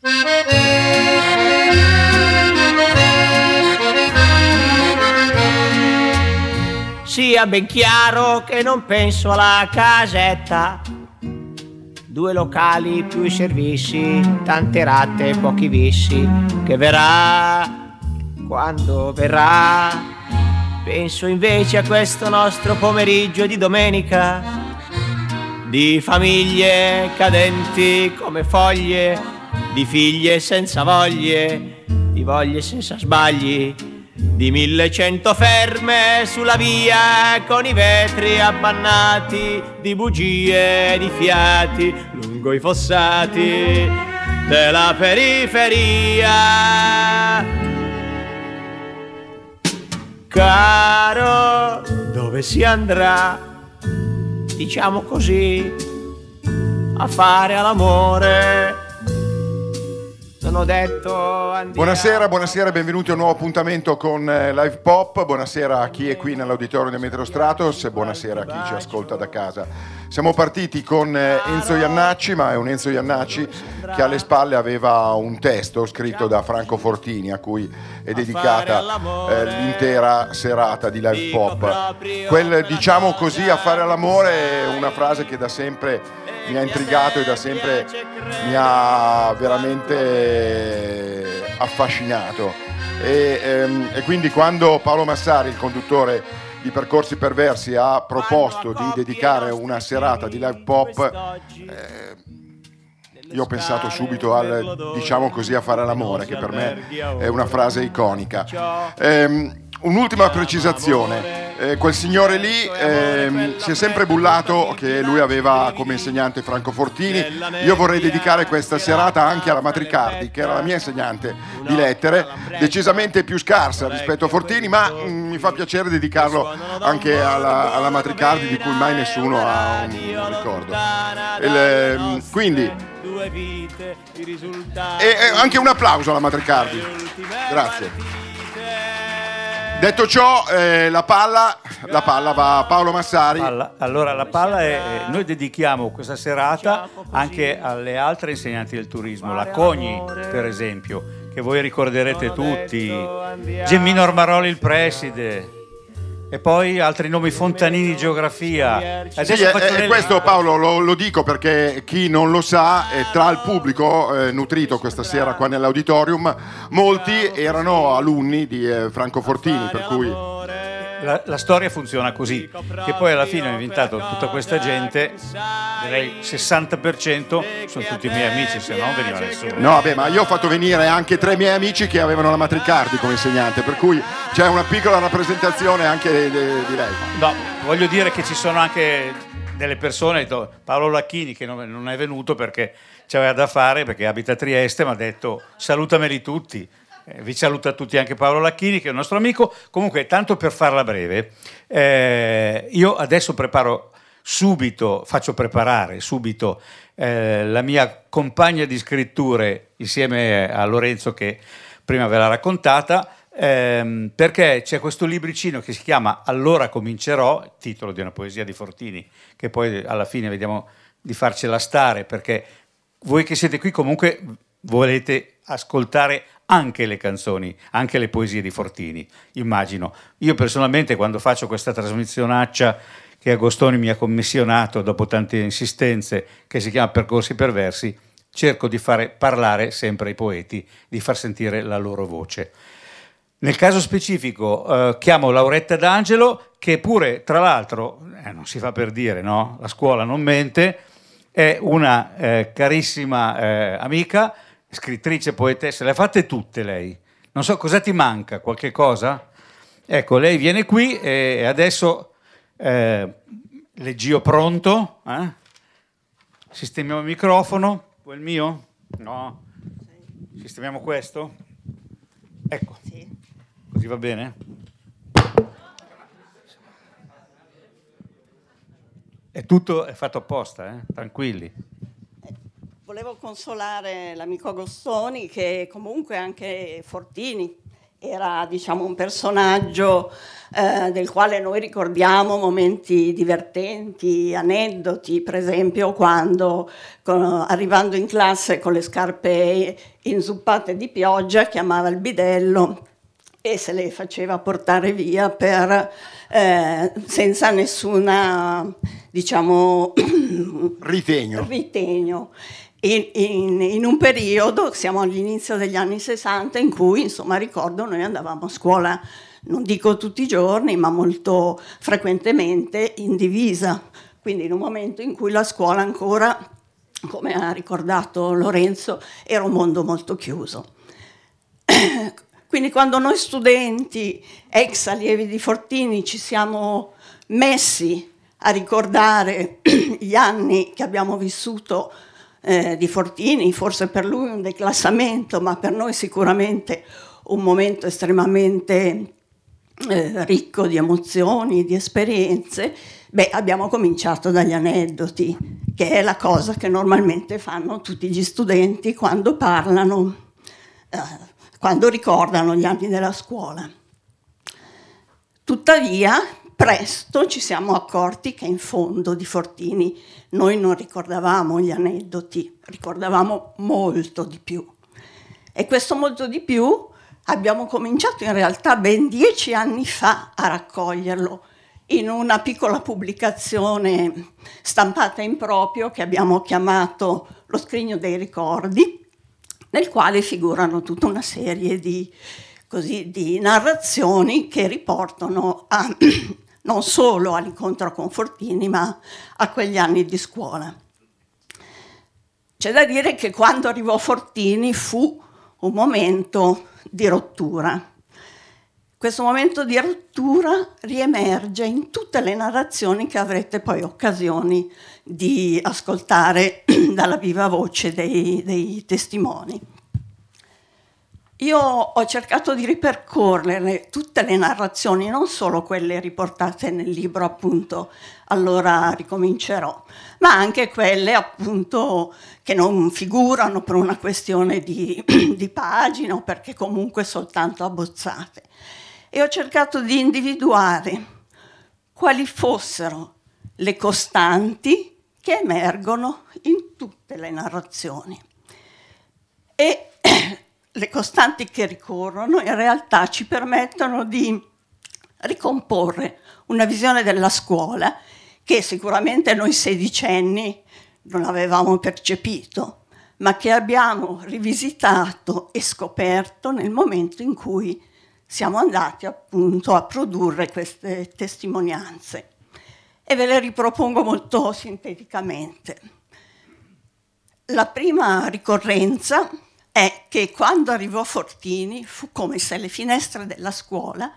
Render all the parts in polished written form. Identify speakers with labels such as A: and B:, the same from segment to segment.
A: Sia ben chiaro che non penso alla casetta, 2 locali più i servizi, tante ratte e pochi vizi, che verrà quando verrà. Penso invece a questo nostro pomeriggio di domenica, di famiglie cadenti come foglie, di figlie senza voglie, di voglie senza sbagli, di 1100 ferme sulla via con i vetri abbannati, di bugie e di fiati lungo i fossati della periferia. Caro, dove si andrà, diciamo così, a fare all'amore? Non ho detto andiamo.
B: Buonasera e benvenuti a un nuovo appuntamento con Live Pop. Buonasera a chi è qui nell'auditorium di Metro Stratos e buonasera a chi ci ascolta da casa. Siamo partiti con Enzo Jannacci, ma è un Enzo Jannacci che alle spalle aveva un testo scritto da Franco Fortini a cui è dedicata l'intera serata di Live Pop. Quel diciamo così a fare all'amore è una frase che da sempre mi ha intrigato e da sempre mi ha veramente affascinato e quindi quando Paolo Massari, il conduttore di Percorsi Perversi, ha proposto di dedicare una serata di Live Pop, io ho pensato subito al diciamo così a fare l'amore, che per me è una frase iconica. Un'ultima precisazione, quel signore lì si è sempre bullato che lui aveva come insegnante Franco Fortini. Io vorrei dedicare questa serata anche alla Matricardi, che era la mia insegnante di lettere, decisamente più scarsa rispetto a Fortini, ma mi fa piacere dedicarlo anche alla Matricardi, di cui mai nessuno ha un ricordo. Quindi e anche un applauso alla Matricardi, grazie. Detto ciò, la palla va a Paolo Massari.
C: Allora la palla è noi dedichiamo questa serata anche alle altre insegnanti del turismo, la Cogni per esempio, che voi ricorderete tutti, Gemmino Armaroli il preside, e poi altri nomi, Fontanini geografia.
B: Adesso questo Paolo lo dico perché chi non lo sa, tra il pubblico nutrito questa sera qua nell'auditorium molti erano alunni di Franco Fortini, per cui
C: la storia funziona così, che poi alla fine ho inventato tutta questa gente, direi 60% sono tutti miei amici, se no veniva nessuno.
B: No, vabbè, ma io ho fatto venire anche 3 miei amici che avevano la Matricardi come insegnante, per cui c'è una piccola rappresentazione anche di lei.
C: No, voglio dire che ci sono anche delle persone, Paolo Lacchini che non è venuto perché c'aveva da fare, perché abita a Trieste, mi ha detto salutameli tutti. Vi saluta tutti anche Paolo Lacchini, che è un nostro amico. Comunque, tanto per farla breve, io adesso faccio preparare subito la mia compagna di scritture insieme a Lorenzo, che prima ve l'ha raccontata, perché c'è questo libricino che si chiama Allora comincerò, titolo di una poesia di Fortini, che poi alla fine vediamo di farcela stare, perché voi che siete qui comunque volete ascoltare anche le canzoni, anche le poesie di Fortini, immagino. Io personalmente, quando faccio questa trasmissionaccia che Agostoni mi ha commissionato dopo tante insistenze, che si chiama Percorsi Perversi, cerco di fare parlare sempre i poeti, di far sentire la loro voce. Nel caso specifico chiamo Lauretta D'Angelo, che pure, tra l'altro, non si fa per dire, no? La scuola non mente, è una carissima amica, scrittrice, poetessa, le ha fatte tutte lei. Non so cosa ti manca, qualche cosa? Ecco, lei viene qui e adesso leggio pronto, sistemiamo il microfono, vuoi il mio? No. Sistemiamo questo? Ecco. Sì. Così va bene? È fatto apposta, tranquilli.
D: Volevo consolare l'amico Agostoni, che comunque anche Fortini era, diciamo, un personaggio del quale noi ricordiamo momenti divertenti, aneddoti, per esempio quando arrivando in classe con le scarpe inzuppate di pioggia chiamava il bidello e se le faceva portare via senza nessuna, diciamo, ritegno. In un periodo, siamo all'inizio degli anni 60, in cui, insomma, ricordo, noi andavamo a scuola, non dico tutti i giorni, ma molto frequentemente in divisa, quindi in un momento in cui la scuola ancora, come ha ricordato Lorenzo, era un mondo molto chiuso. Quindi quando noi studenti, ex allievi di Fortini, ci siamo messi a ricordare gli anni che abbiamo vissuto di Fortini, forse per lui un declassamento, ma per noi sicuramente un momento estremamente ricco di emozioni, di esperienze, abbiamo cominciato dagli aneddoti, che è la cosa che normalmente fanno tutti gli studenti quando parlano, quando ricordano gli anni della scuola. Tuttavia, presto ci siamo accorti che in fondo di Fortini noi non ricordavamo gli aneddoti, ricordavamo molto di più. E questo molto di più abbiamo cominciato in realtà ben 10 anni fa a raccoglierlo in una piccola pubblicazione stampata in proprio che abbiamo chiamato Lo scrigno dei ricordi, nel quale figurano tutta una serie di narrazioni che riportano non solo all'incontro con Fortini, ma a quegli anni di scuola. C'è da dire che quando arrivò Fortini fu un momento di rottura. Questo momento di rottura riemerge in tutte le narrazioni che avrete poi occasioni di ascoltare dalla viva voce dei testimoni. Io ho cercato di ripercorrere tutte le narrazioni, non solo quelle riportate nel libro, appunto, Allora ricomincerò, ma anche quelle, appunto, che non figurano per una questione di pagina o perché comunque soltanto abbozzate. E ho cercato di individuare quali fossero le costanti che emergono in tutte le narrazioni. E le costanti che ricorrono in realtà ci permettono di ricomporre una visione della scuola che sicuramente noi sedicenni non avevamo percepito, ma che abbiamo rivisitato e scoperto nel momento in cui siamo andati appunto a produrre queste testimonianze. E ve le ripropongo molto sinteticamente. La prima ricorrenza è che quando arrivò Fortini fu come se le finestre della scuola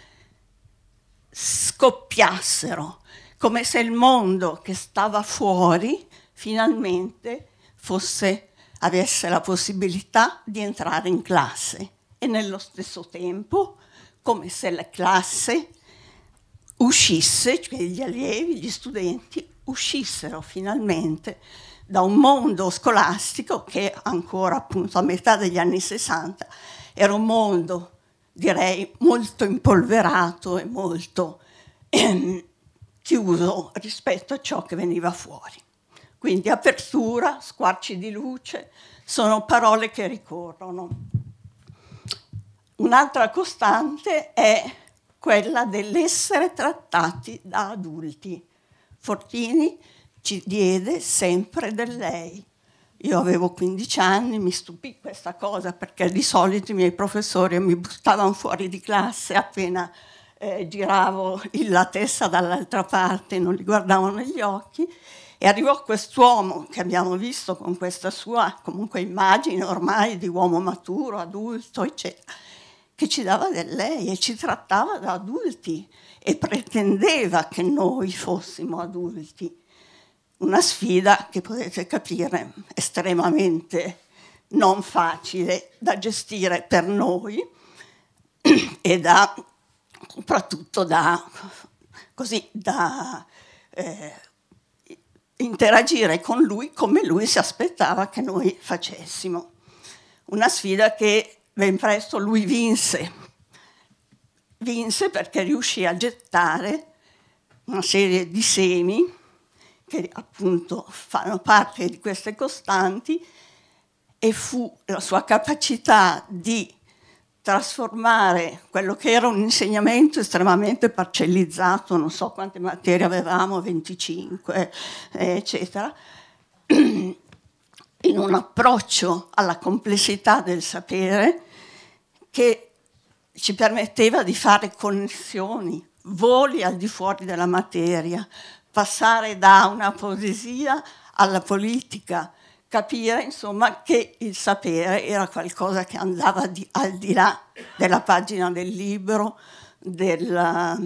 D: scoppiassero, come se il mondo che stava fuori finalmente avesse la possibilità di entrare in classe e nello stesso tempo come se la classe uscisse, cioè gli allievi, gli studenti uscissero finalmente da un mondo scolastico che ancora appunto a metà degli anni 60 era un mondo, direi, molto impolverato e molto chiuso rispetto a ciò che veniva fuori. Quindi apertura, squarci di luce, sono parole che ricorrono. Un'altra costante è quella dell'essere trattati da adulti. Fortini ci diede sempre del lei. Io avevo 15 anni, mi stupì questa cosa perché di solito i miei professori mi buttavano fuori di classe appena giravo la testa dall'altra parte, non li guardavo negli occhi, e arrivò quest'uomo che abbiamo visto con questa sua comunque immagine ormai di uomo maturo, adulto, eccetera, che ci dava del lei e ci trattava da adulti e pretendeva che noi fossimo adulti. Una sfida che potete capire estremamente non facile da gestire per noi e soprattutto da interagire con lui come lui si aspettava che noi facessimo. Una sfida che ben presto lui vinse, vinse perché riuscì a gettare una serie di semi che appunto fanno parte di queste costanti, e fu la sua capacità di trasformare quello che era un insegnamento estremamente parcellizzato, non so quante materie avevamo, 25, eccetera, in un approccio alla complessità del sapere che ci permetteva di fare connessioni, voli al di fuori della materia, passare da una poesia alla politica, capire insomma che il sapere era qualcosa che andava al di là della pagina del libro, della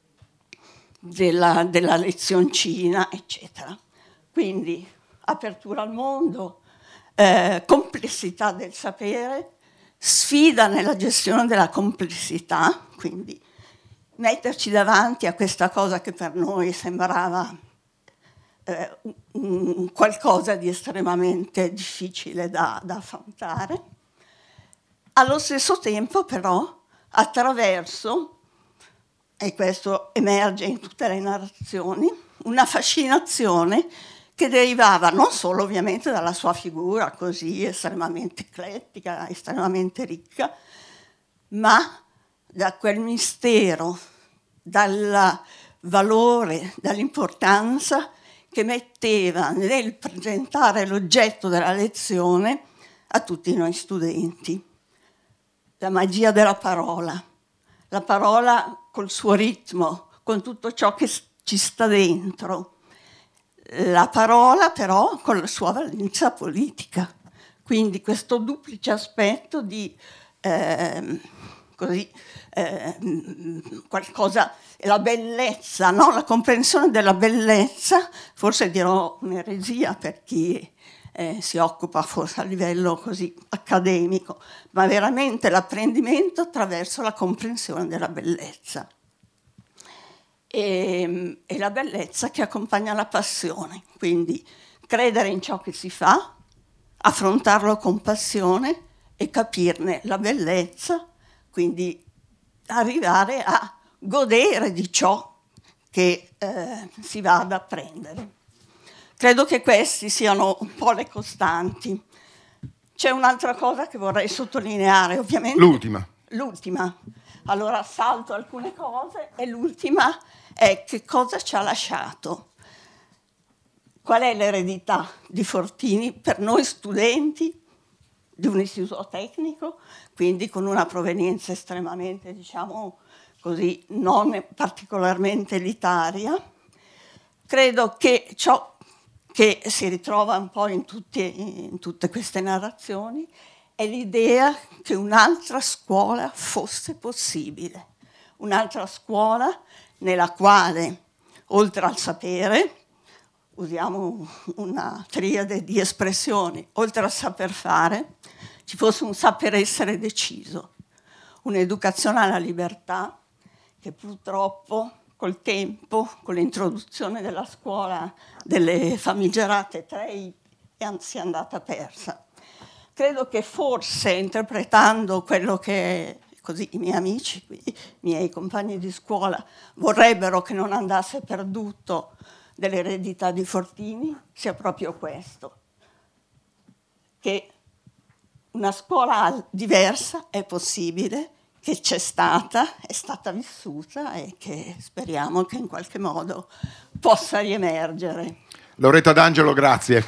D: lezioncina, eccetera. Quindi apertura al mondo, complessità del sapere, sfida nella gestione della complessità, quindi metterci davanti a questa cosa che per noi sembrava qualcosa di estremamente difficile da affrontare. Allo stesso tempo però attraverso, e questo emerge in tutte le narrazioni, una fascinazione che derivava non solo ovviamente dalla sua figura così estremamente eclettica, estremamente ricca, ma da quel mistero, dal valore, dall'importanza che metteva nel presentare l'oggetto della lezione a tutti noi studenti. La magia della parola, la parola col suo ritmo, con tutto ciò che ci sta dentro, la parola però con la sua valenza politica. Quindi questo duplice aspetto di qualcosa, la bellezza, no? La comprensione della bellezza, forse dirò un'eresia per chi si occupa forse a livello così accademico, ma veramente l'apprendimento attraverso la comprensione della bellezza. E la bellezza che accompagna la passione, quindi credere in ciò che si fa, affrontarlo con passione e capirne la bellezza, quindi arrivare a godere di ciò che si va ad apprendere. Credo che questi siano un po' le costanti. C'è un'altra cosa che vorrei sottolineare, ovviamente. L'ultima. Allora salto alcune cose e l'ultima è che cosa ci ha lasciato. Qual è l'eredità di Fortini per noi studenti di un istituto tecnico, quindi con una provenienza estremamente, diciamo così, non particolarmente elitaria? Credo che ciò che si ritrova un po' in tutte queste narrazioni è l'idea che un'altra scuola fosse possibile, un'altra scuola nella quale, oltre al sapere, usiamo una triade di espressioni, oltre al saper fare, ci fosse un saper essere deciso, un'educazione alla libertà che purtroppo col tempo, con l'introduzione della scuola delle famigerate 3 si è andata persa. Credo che forse, interpretando quello che così i miei amici, i miei compagni di scuola vorrebbero che non andasse perduto dell'eredità di Fortini, sia proprio questo, che una scuola diversa è possibile, che c'è stata, è stata vissuta e che speriamo che in qualche modo possa riemergere.
B: Lauretta D'Angelo, grazie.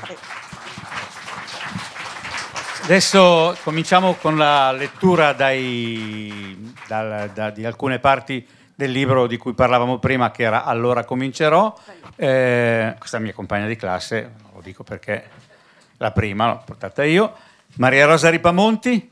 C: Adesso cominciamo con la lettura di alcune parti del libro di cui parlavamo prima, che era Allora comincerò. Questa mia compagna di classe, lo dico perché la prima l'ho portata io, Maria Rosa Ripamonti.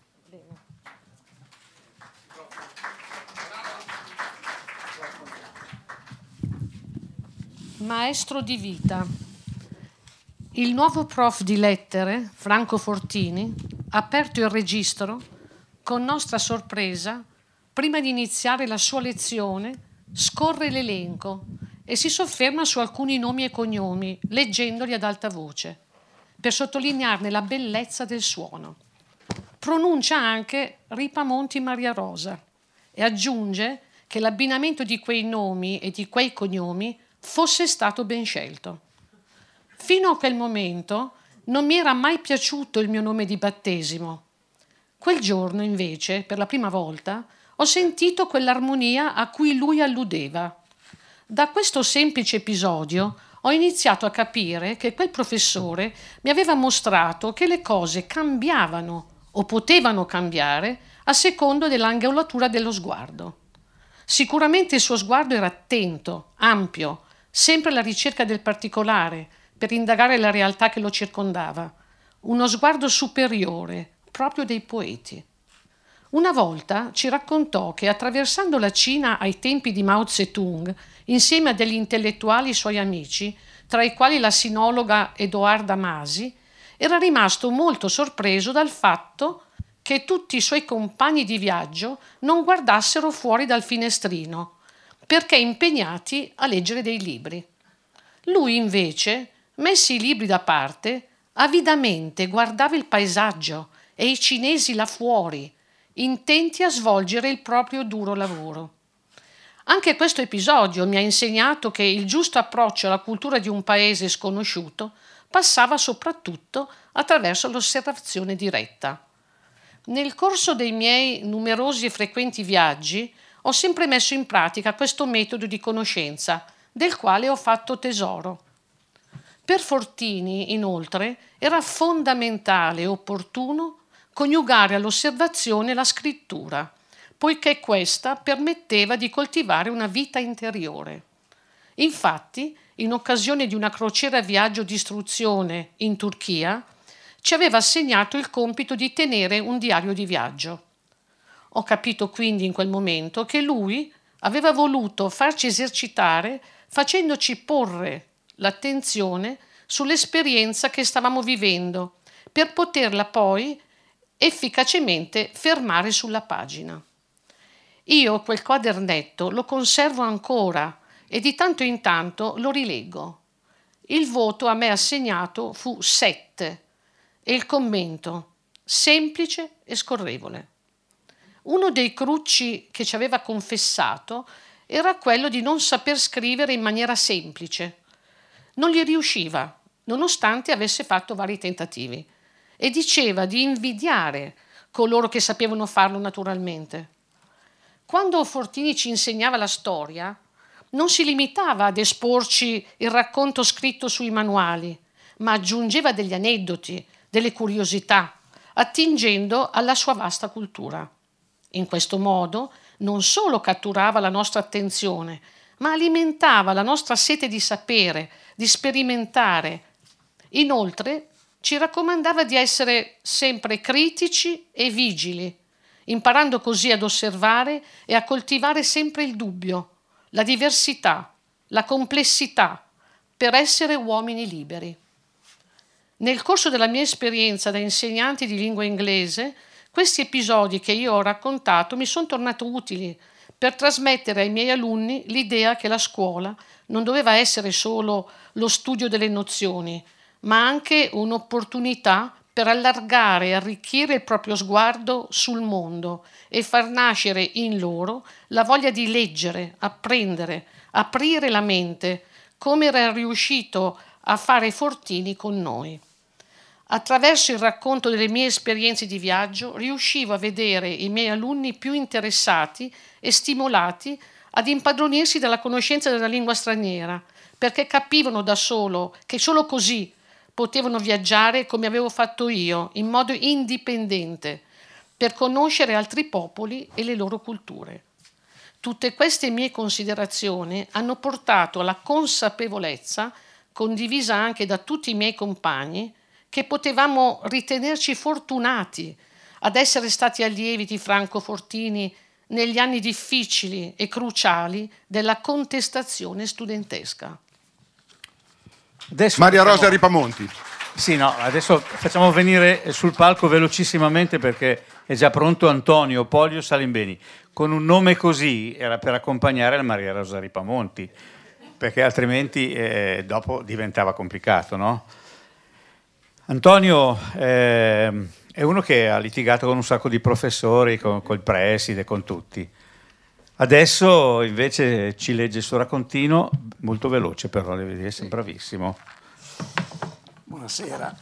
E: Maestro di vita. Il nuovo prof di lettere, Franco Fortini, ha aperto il registro con nostra sorpresa. Prima di iniziare la sua lezione, scorre l'elenco e si sofferma su alcuni nomi e cognomi, leggendoli ad alta voce, per sottolinearne la bellezza del suono. Pronuncia anche Ripamonti Maria Rosa, e aggiunge che l'abbinamento di quei nomi e di quei cognomi fosse stato ben scelto. Fino a quel momento non mi era mai piaciuto il mio nome di battesimo. Quel giorno, invece, per la prima volta, ho sentito quell'armonia a cui lui alludeva. Da questo semplice episodio ho iniziato a capire che quel professore mi aveva mostrato che le cose cambiavano o potevano cambiare a secondo dell'angolatura dello sguardo. Sicuramente il suo sguardo era attento, ampio, sempre alla ricerca del particolare, per indagare la realtà che lo circondava. Uno sguardo superiore, proprio dei poeti. Una volta ci raccontò che attraversando la Cina ai tempi di Mao Zedong, insieme a degli intellettuali suoi amici, tra i quali la sinologa Edoarda Masi, era rimasto molto sorpreso dal fatto che tutti i suoi compagni di viaggio non guardassero fuori dal finestrino, perché impegnati a leggere dei libri. Lui invece, messi i libri da parte, avidamente guardava il paesaggio e i cinesi là fuori, intenti a svolgere il proprio duro lavoro. Anche questo episodio mi ha insegnato che il giusto approccio alla cultura di un paese sconosciuto passava soprattutto attraverso l'osservazione diretta. Nel corso dei miei numerosi e frequenti viaggi ho sempre messo in pratica questo metodo di conoscenza, del quale ho fatto tesoro. Per Fortini, inoltre, era fondamentale e opportuno coniugare all'osservazione la scrittura, poiché questa permetteva di coltivare una vita interiore. Infatti, in occasione di una crociera viaggio di istruzione in Turchia, ci aveva assegnato il compito di tenere un diario di viaggio. Ho capito quindi in quel momento che lui aveva voluto farci esercitare facendoci porre l'attenzione sull'esperienza che stavamo vivendo per poterla poi efficacemente fermare sulla pagina. Io quel quadernetto lo conservo ancora e di tanto in tanto lo rileggo. Il voto a me assegnato fu 7 e il commento semplice e scorrevole. Uno dei crucci che ci aveva confessato era quello di non saper scrivere in maniera semplice. Non gli riusciva, nonostante avesse fatto vari tentativi, e diceva di invidiare coloro che sapevano farlo naturalmente. Quando Fortini ci insegnava la storia, non si limitava ad esporci il racconto scritto sui manuali, ma aggiungeva degli aneddoti, delle curiosità, attingendo alla sua vasta cultura. In questo modo non solo catturava la nostra attenzione, ma alimentava la nostra sete di sapere, di sperimentare. Inoltre ci raccomandava di essere sempre critici e vigili, imparando così ad osservare e a coltivare sempre il dubbio, la diversità, la complessità, per essere uomini liberi. Nel corso della mia esperienza da insegnante di lingua inglese, questi episodi che io ho raccontato mi sono tornati utili per trasmettere ai miei alunni l'idea che la scuola non doveva essere solo lo studio delle nozioni, ma anche un'opportunità per allargare e arricchire il proprio sguardo sul mondo e far nascere in loro la voglia di leggere, apprendere, aprire la mente, come era riuscito a fare Fortini con noi. Attraverso il racconto delle mie esperienze di viaggio riuscivo a vedere i miei alunni più interessati e stimolati ad impadronirsi della conoscenza della lingua straniera, perché capivano da solo che solo così potevano viaggiare come avevo fatto io, in modo indipendente, per conoscere altri popoli e le loro culture. Tutte queste mie considerazioni hanno portato alla consapevolezza, condivisa anche da tutti i miei compagni, che potevamo ritenerci fortunati ad essere stati allievi di Franco Fortini negli anni difficili e cruciali della contestazione studentesca.
C: Adesso
B: Maria Rosa Ripamonti.
C: Sì, no, adesso facciamo venire sul palco velocissimamente perché è già pronto Antonio Polio Salimbeni. Con un nome così era per accompagnare la Maria Rosa Ripamonti, perché altrimenti dopo diventava complicato, no? Antonio è uno che ha litigato con un sacco di professori, col preside, con tutti. Adesso invece ci legge il suo raccontino, molto veloce però, devi dire, sei bravissimo.
F: Buonasera.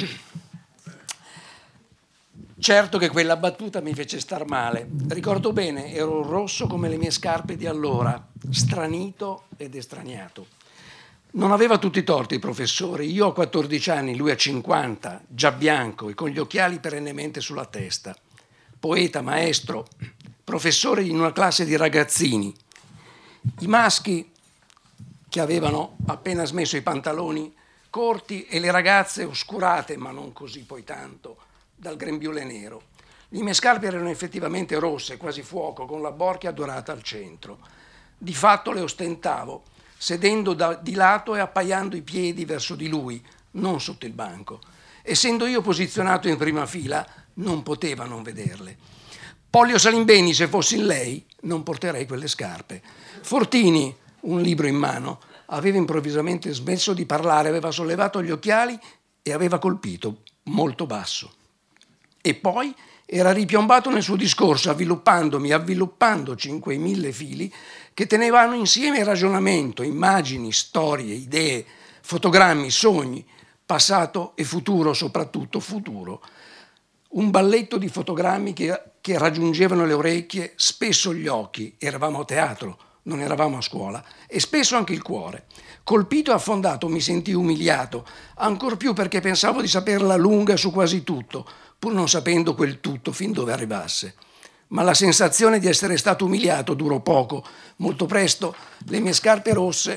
F: Certo che quella battuta mi fece star male. Ricordo bene, ero rosso come le mie scarpe di allora, stranito ed estraniato. Non aveva tutti i torti il professore. Io a 14 anni, lui a 50, già bianco e con gli occhiali perennemente sulla testa. Poeta, maestro, professore in una classe di ragazzini. I maschi che avevano appena smesso i pantaloni corti e le ragazze oscurate, ma non così poi tanto, dal grembiule nero. Le mie scarpe erano effettivamente rosse, quasi fuoco, con la borchia dorata al centro. Di fatto le ostentavo, sedendo di lato e appaiando i piedi verso di lui, non sotto il banco. Essendo io posizionato in prima fila, non poteva non vederle. Pollio Salimbeni, se fossi lei, non porterei quelle scarpe. Fortini, un libro in mano, aveva improvvisamente smesso di parlare, aveva sollevato gli occhiali e aveva colpito, molto basso. E poi era ripiombato nel suo discorso, avviluppandoci in quei 1000 fili che tenevano insieme ragionamento, immagini, storie, idee, fotogrammi, sogni, passato e futuro, soprattutto futuro. Un balletto di fotogrammi che raggiungevano le orecchie, spesso gli occhi, eravamo a teatro, non eravamo a scuola, e spesso anche il cuore. Colpito e affondato mi sentii umiliato, ancor più perché pensavo di saperla lunga su quasi tutto, pur non sapendo quel tutto fin dove arrivasse. Ma la sensazione di essere stato umiliato durò poco. Molto presto le mie scarpe rosse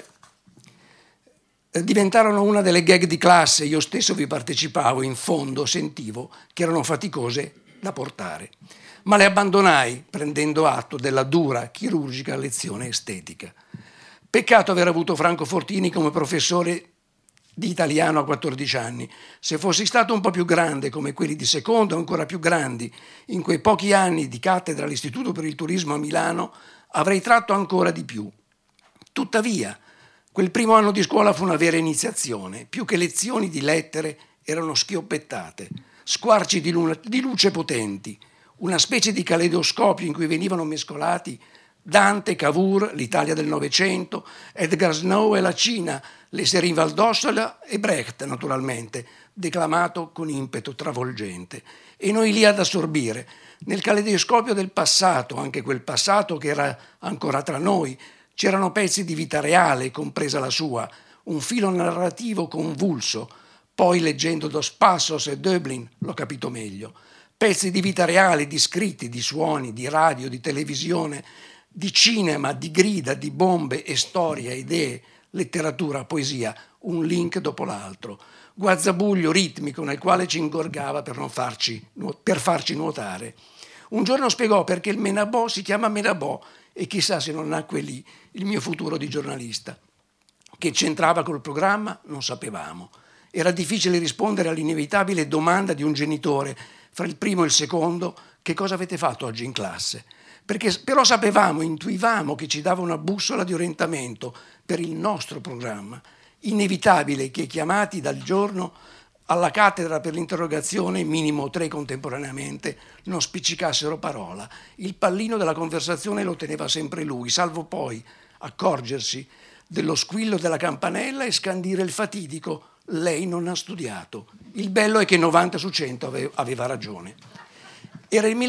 F: diventarono una delle gag di classe. Io stesso vi partecipavo, in fondo sentivo che erano faticose da portare. Ma le abbandonai prendendo atto della dura, chirurgica lezione estetica. Peccato aver avuto Franco Fortini come professore di italiano a 14 anni. Se fossi stato un po' più grande come quelli di secondo, ancora più grandi, in quei pochi anni di cattedra all'Istituto per il Turismo a Milano, avrei tratto ancora di più. Tuttavia, quel primo anno di scuola fu una vera iniziazione. Più che lezioni di lettere erano schioppettate, squarci di luce potenti, una specie di caleidoscopio in cui venivano mescolati Dante, Cavour, l'Italia del Novecento, Edgar Snow e la Cina, le Série Valdossola e Brecht, naturalmente, declamato con impeto travolgente. E noi lì ad assorbire, nel caleidoscopio del passato, anche quel passato che era ancora tra noi, c'erano pezzi di vita reale, compresa la sua, un filo narrativo convulso. Poi, leggendo Dos Passos e Döblin, l'ho capito meglio. Pezzi di vita reale, di scritti, di suoni, di radio, di televisione, di cinema, di grida, di bombe e storia, idee, letteratura, poesia, un link dopo l'altro. Guazzabuglio ritmico nel quale ci ingorgava per farci nuotare. Un giorno spiegò perché il Menabò si chiama Menabò e chissà se non nacque lì il mio futuro di giornalista. Che c'entrava col programma non sapevamo. Era difficile rispondere all'inevitabile domanda di un genitore fra il primo e il secondo: che cosa avete fatto oggi in classe? Però sapevamo, intuivamo che ci dava una bussola di orientamento per il nostro programma. Inevitabile che, chiamati dal giorno alla cattedra per l'interrogazione, minimo 3 contemporaneamente, non spiccicassero parola. Il pallino della conversazione lo teneva sempre lui, salvo poi accorgersi dello squillo della campanella e scandire il fatidico: lei non ha studiato. Il bello è che 90 su 100 aveva ragione. Era il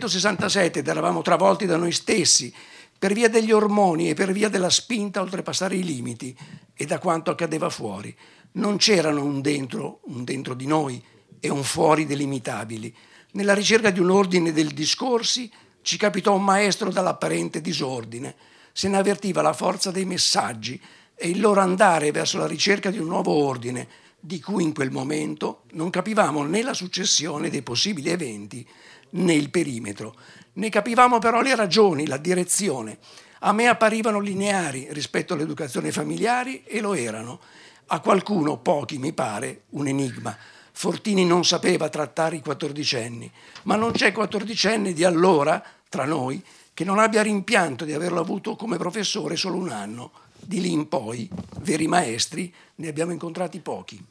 F: 1967 ed eravamo travolti da noi stessi per via degli ormoni e per via della spinta a oltrepassare i limiti e da quanto accadeva fuori. Non c'erano un dentro di noi e un fuori delimitabili. Nella ricerca di un ordine del discorsi ci capitò un maestro dall'apparente disordine. Se ne avvertiva la forza dei messaggi e il loro andare verso la ricerca di un nuovo ordine, di cui in quel momento non capivamo né la successione dei possibili eventi né il perimetro. Ne capivamo però le ragioni, la direzione. A me apparivano lineari rispetto all'educazione familiare e lo erano. A qualcuno, pochi mi pare, un enigma. Fortini non sapeva trattare i 14enni, ma non c'è 14enne di allora, tra noi, che non abbia rimpianto di averlo avuto come professore solo un anno. Di lì in poi, veri maestri, ne abbiamo incontrati pochi.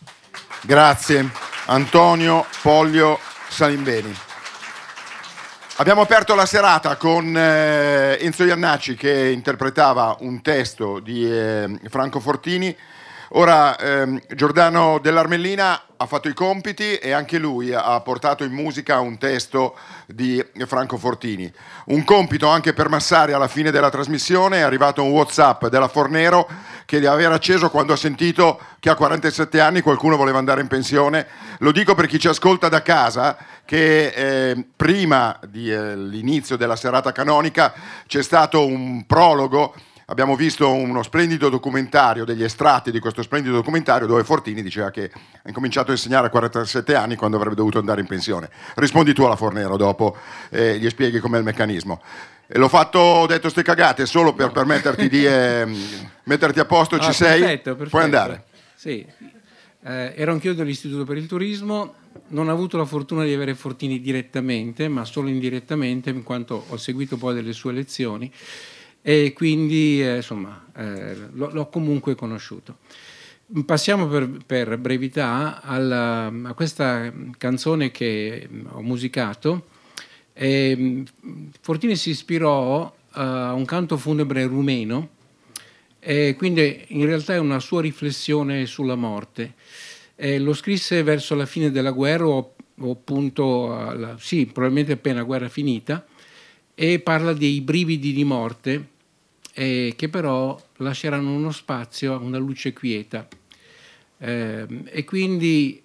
B: Grazie Antonio Pollio Salimbeni. Abbiamo aperto la serata con Enzo Iannacci che interpretava un testo di Franco Fortini. Ora Giordano Dell'Armellina ha fatto i compiti e anche lui ha portato in musica un testo di Franco Fortini. Un compito anche per Massari. Alla fine della trasmissione è arrivato un WhatsApp della Fornero che gli aveva acceso quando ha sentito che a 47 anni qualcuno voleva andare in pensione. Lo dico per chi ci ascolta da casa, che prima dell'inizio della serata canonica c'è stato un prologo. Abbiamo visto uno splendido documentario, degli estratti di questo splendido documentario dove Fortini diceva che ha incominciato a insegnare a 47 anni quando avrebbe dovuto andare in pensione. Rispondi tu alla Fornero dopo, gli spieghi com'è il meccanismo. E l'ho fatto, ho detto ste cagate solo per permetterti di metterti a posto. Ci sei?
G: Perfetto.
B: Puoi andare.
G: Sì. Ero anch'io dell'Istituto per il Turismo, non ho avuto la fortuna di avere Fortini direttamente, ma solo indirettamente, in quanto ho seguito poi delle sue lezioni e quindi l'ho comunque conosciuto. Passiamo per brevità a questa canzone che ho musicato. Fortini si ispirò a un canto funebre rumeno, e quindi in realtà è una sua riflessione sulla morte. Lo scrisse verso la fine della guerra o appunto probabilmente appena la guerra finita, e parla dei brividi di morte che però lasceranno uno spazio a una luce quieta, e quindi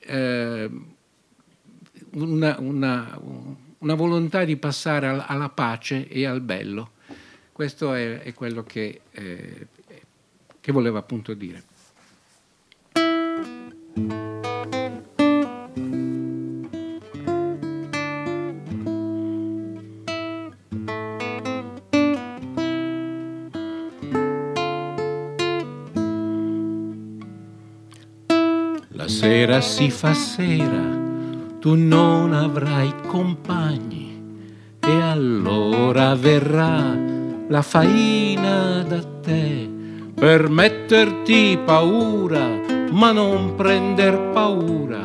G: una volontà di passare alla pace e al bello. Questo è quello che voleva appunto dire. La sera si fa sera, tu non avrai compagni, e allora verrà la faina da te per metterti paura, ma non prender paura.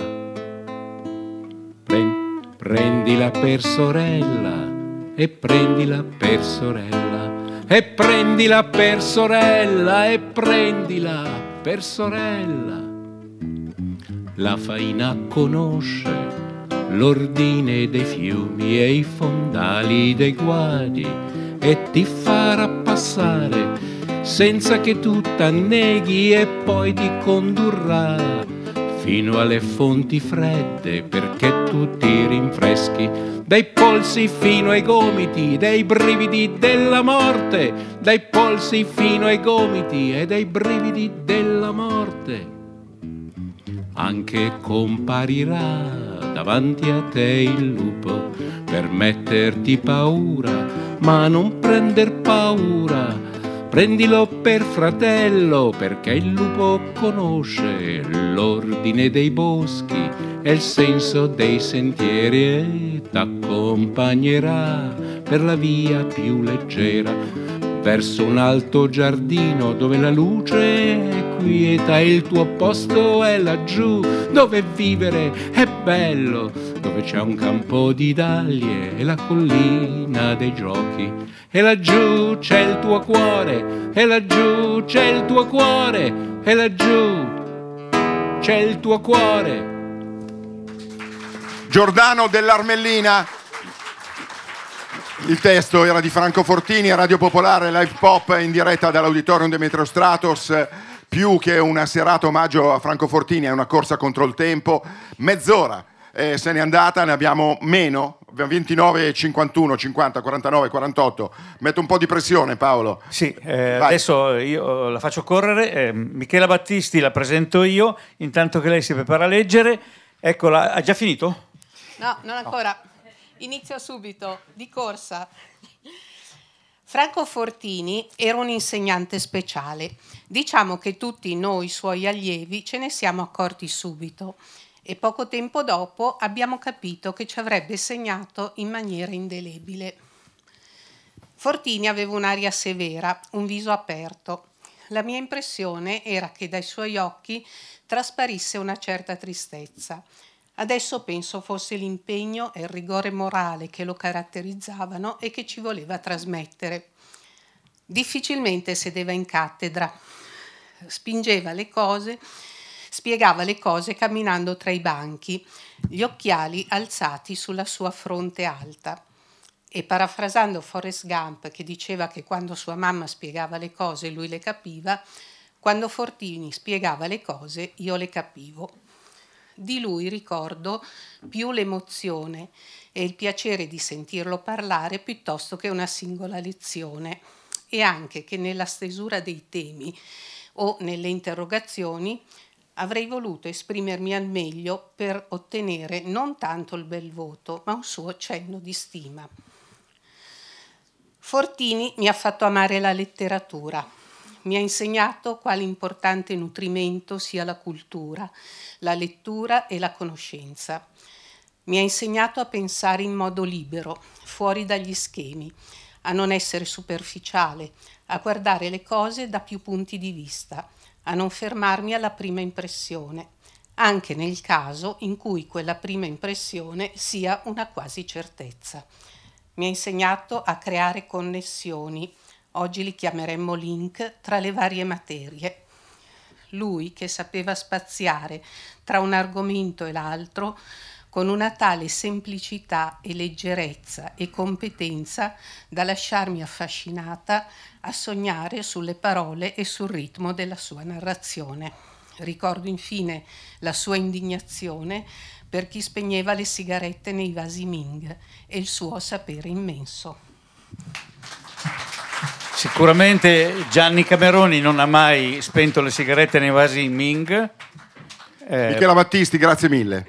G: Prendila per sorella, e prendila per sorella, e prendila per sorella, e prendila per sorella. La faina conosce l'ordine dei fiumi e i fondali dei guadi, e ti farà passare senza che tu t'anneghi, e poi ti condurrà fino alle fonti fredde perché tu ti rinfreschi. Dai polsi fino ai gomiti, dai brividi della morte, dai polsi fino ai gomiti e dai brividi della morte. Anche comparirà davanti a te il lupo per metterti paura, ma non prender paura, prendilo per fratello, perché il lupo conosce l'ordine dei boschi e il senso dei sentieri, e t'accompagnerà per la via più leggera verso un alto giardino dove la luce è quieta e il tuo posto è laggiù, dove vivere è bello, dove c'è un campo di dahlie e la collina dei giochi, e laggiù c'è il tuo cuore, e laggiù c'è il tuo cuore, e laggiù c'è il tuo cuore.
B: Giordano Dell'Armellina. Il testo era di Franco Fortini, Radio Popolare Live Pop in diretta dall'Auditorium Demetrio Stratos. Più che una serata omaggio a Franco Fortini, è una corsa contro il tempo. Mezz'ora se n'è andata, ne abbiamo meno, 29, 51, 50, 49, 48. Metto un po' di pressione, Paolo.
C: Sì, adesso io la faccio correre. Michela Battisti la presento io, intanto che lei si prepara a leggere. Eccola, ha già finito?
H: No, non ancora. Inizio subito, di corsa. Franco Fortini era un insegnante speciale. Diciamo che tutti noi suoi allievi ce ne siamo accorti subito, e poco tempo dopo abbiamo capito che ci avrebbe segnato in maniera indelebile. Fortini aveva un'aria severa, un viso aperto. La mia impressione era che dai suoi occhi trasparisse una certa tristezza. Adesso penso fosse l'impegno e il rigore morale che lo caratterizzavano e che ci voleva trasmettere. Difficilmente sedeva in cattedra, spiegava le cose camminando tra i banchi, gli occhiali alzati sulla sua fronte alta. E parafrasando Forrest Gump, che diceva che quando sua mamma spiegava le cose lui le capiva, quando Fortini spiegava le cose io le capivo. Di lui ricordo più l'emozione e il piacere di sentirlo parlare piuttosto che una singola lezione, e anche che nella stesura dei temi o nelle interrogazioni avrei voluto esprimermi al meglio per ottenere non tanto il bel voto, ma un suo cenno di stima. Fortini mi ha fatto amare la letteratura, mi ha insegnato quale importante nutrimento sia la cultura, la lettura e la conoscenza. Mi ha insegnato a pensare in modo libero, fuori dagli schemi, a non essere superficiale, a guardare le cose da più punti di vista, a non fermarmi alla prima impressione, anche nel caso in cui quella prima impressione sia una quasi certezza. Mi ha insegnato a creare connessioni, oggi li chiameremmo link, tra le varie materie. Lui che sapeva spaziare tra un argomento e l'altro con una tale semplicità e leggerezza e competenza da lasciarmi affascinata a sognare sulle parole e sul ritmo della sua narrazione. Ricordo infine la sua indignazione per chi spegneva le sigarette nei vasi Ming e il suo sapere immenso.
C: Sicuramente Gianni Cameroni non ha mai spento le sigarette nei vasi Ming.
B: Michela Battisti, grazie mille.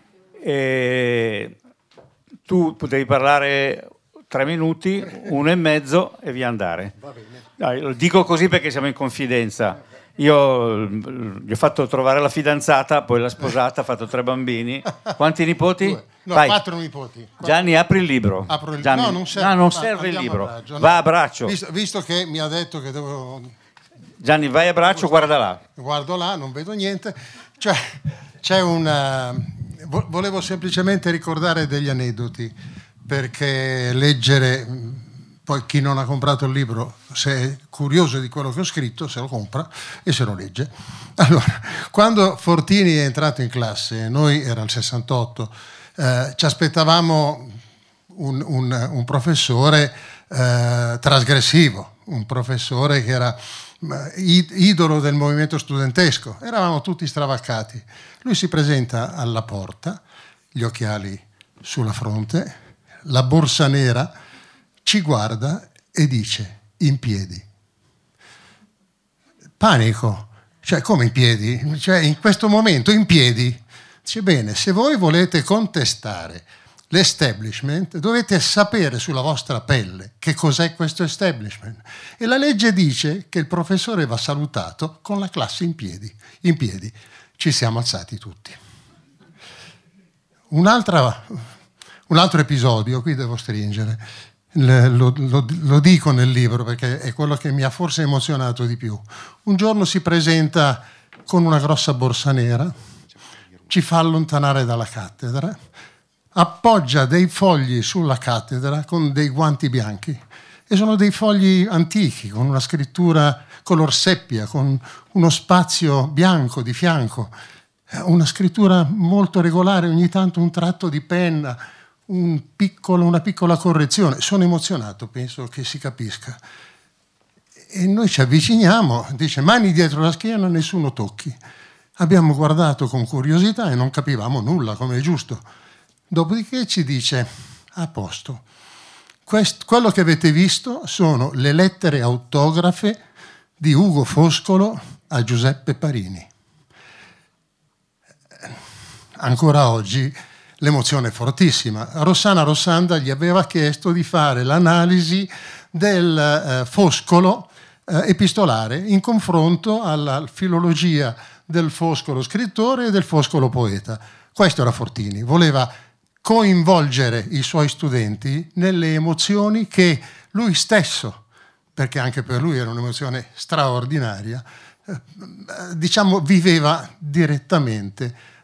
C: Tu potevi parlare 3 minuti, 1 e mezzo e via andare.
I: Va bene.
C: Dai, lo dico così perché siamo in confidenza. Io gli ho fatto trovare la fidanzata, poi l'ha sposata, ha fatto 3 bambini. Quanti nipoti?
I: 2. No,
C: Vai.
I: 4 nipoti. 4.
C: Gianni, apri il libro.
I: Apro il...
C: Gianni.
I: No, non serve,
C: non serve il libro. Va a braccio.
I: Visto che mi ha detto che devo...
C: Gianni, vai a braccio, guarda là.
I: Guardo là, non vedo niente. Cioè, c'è una... Volevo semplicemente ricordare degli aneddoti, perché leggere... Poi chi non ha comprato il libro, se è curioso di quello che ho scritto, se lo compra e se lo legge. Allora, quando Fortini è entrato in classe, noi era il 68, ci aspettavamo un professore trasgressivo, un professore che era idolo del movimento studentesco. Eravamo tutti stravaccati. Lui si presenta alla porta, gli occhiali sulla fronte, la borsa nera, ci guarda e dice: in piedi. Panico, cioè come in piedi? Cioè in questo momento in piedi? Dice: bene, se voi volete contestare l'establishment dovete sapere sulla vostra pelle che cos'è questo establishment, e la legge dice che il professore va salutato con la classe in piedi. In piedi. Ci siamo alzati tutti. Un altro episodio, qui devo stringere. Lo dico nel libro perché è quello che mi ha forse emozionato di più. Un giorno si presenta con una grossa borsa nera, ci fa allontanare dalla cattedra, appoggia dei fogli sulla cattedra con dei guanti bianchi, e sono dei fogli antichi con una scrittura color seppia, con uno spazio bianco di fianco, una scrittura molto regolare, ogni tanto un tratto di penna, una piccola correzione. Sono emozionato, penso che si capisca. E noi ci avviciniamo, dice: mani dietro la schiena, nessuno tocchi. Abbiamo guardato con curiosità e non capivamo nulla, come è giusto. Dopodiché ci dice: a posto, quello che avete visto sono le lettere autografe di Ugo Foscolo a Giuseppe Parini. Ancora oggi l'emozione è fortissima. Rossana Rossanda gli aveva chiesto di fare l'analisi del Foscolo epistolare in confronto alla filologia del Foscolo scrittore e del Foscolo poeta. Questo era Fortini, voleva coinvolgere i suoi studenti nelle emozioni che lui stesso, perché anche per lui era un'emozione straordinaria, diciamo viveva direttamente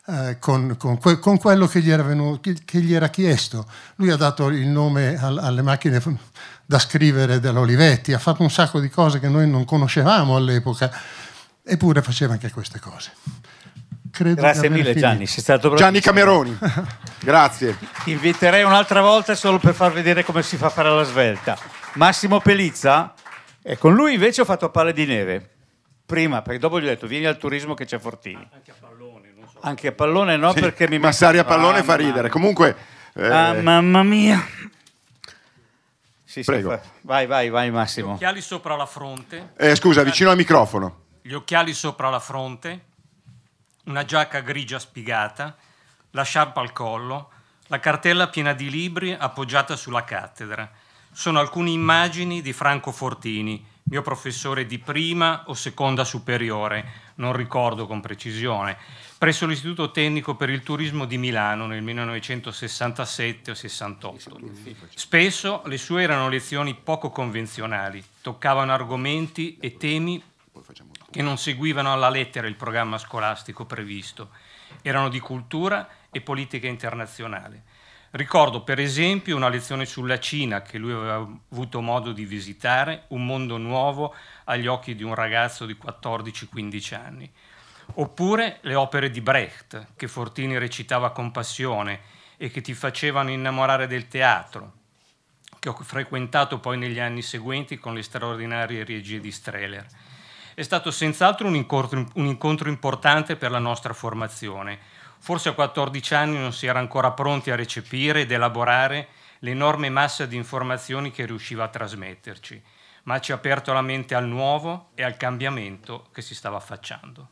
I: con quello che gli era chiesto. Lui ha dato il nome alle macchine da scrivere dell'Olivetti, ha fatto un sacco di cose che noi non conoscevamo all'epoca, eppure faceva anche queste cose.
C: Grazie mille Gianni, sei stato bravissimo.
B: Gianni Cameroni, grazie.
C: Ti inviterei un'altra volta solo per far vedere come si fa a fare la svelta. Massimo Pelizza, e con lui invece ho fatto a Palle di Neve. Prima, perché dopo gli ho detto vieni al turismo che c'è Fortini. Anche a Pallone, non so. Anche a Pallone no, sì, perché mi
B: Massari a Pallone fa ridere. Comunque
C: mamma mia. Sì,
B: prego.
C: Sì, vai Massimo.
J: Gli occhiali sopra la fronte.
B: Scusa, vicino al microfono.
J: Gli occhiali sopra la fronte, una giacca grigia spigata, la sciarpa al collo, la cartella piena di libri appoggiata sulla cattedra. Sono alcune immagini di Franco Fortini, mio professore di prima o seconda superiore, non ricordo con precisione, presso l'Istituto Tecnico per il Turismo di Milano nel 1967 o 68. Spesso le sue erano lezioni poco convenzionali, toccavano argomenti e temi che non seguivano alla lettera il programma scolastico previsto, erano di cultura e politica internazionale. Ricordo per esempio una lezione sulla Cina che lui aveva avuto modo di visitare, un mondo nuovo agli occhi di un ragazzo di 14-15 anni. Oppure le opere di Brecht, che Fortini recitava con passione e che ti facevano innamorare del teatro, che ho frequentato poi negli anni seguenti con le straordinarie regie di Strehler. È stato senz'altro un incontro importante per la nostra formazione. Forse a 14 anni non si era ancora pronti a recepire ed elaborare l'enorme massa di informazioni che riusciva a trasmetterci, ma ci ha aperto la mente al nuovo e al cambiamento che si stava affacciando.